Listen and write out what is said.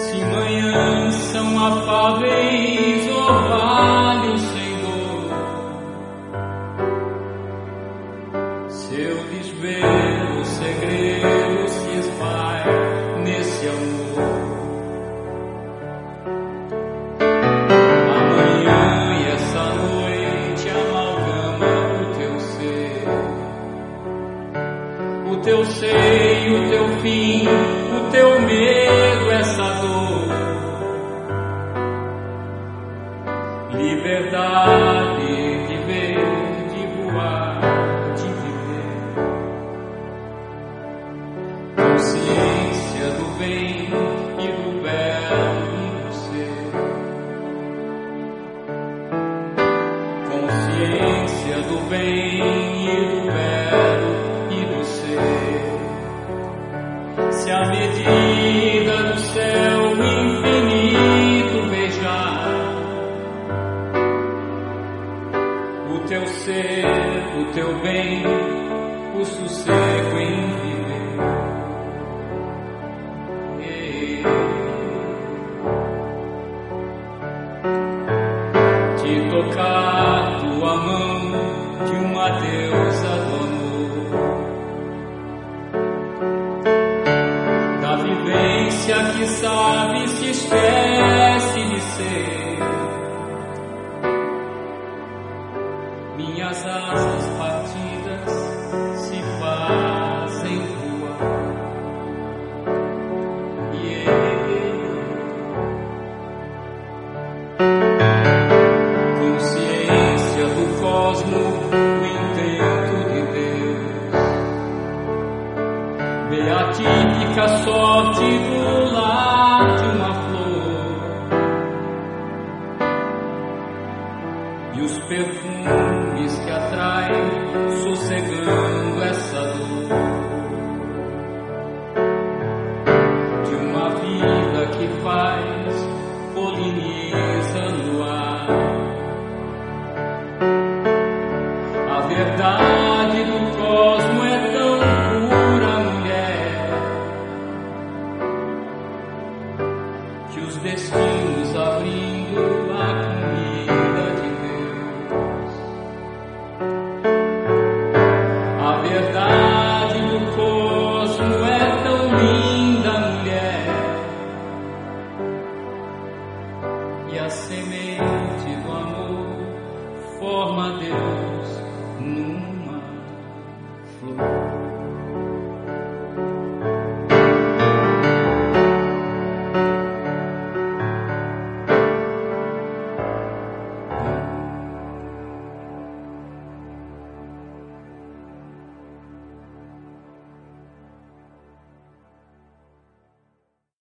Se manhãs são afáveis, orvalhos sem dor, seu desvelo, segredo se esvai nesse amor. Amanhã e essa noite amalgama o teu seio, o teu fim, o teu medo, essa dor. Liberdade de ver, de voar, de viver. Consciência do bem e do belo em você. Consciência do bem e do belo e do ser. Se a medida do céu infinito beijar o teu ser, o teu bem, o sossego em viver. Te tocar tua mão de uma deusa do amor, da vivência que sabe se esquece de ser. Minhas asas partidas se fazem voar. Consciência do cosmo, o intento de Deus. Beatífica sorte do lar de uma flor. E os perfumes que atraem, sossegando essa dor. De uma vida que faz, poliniza no ar. A verdade do cosmo é tão pura, mulher, que os destinos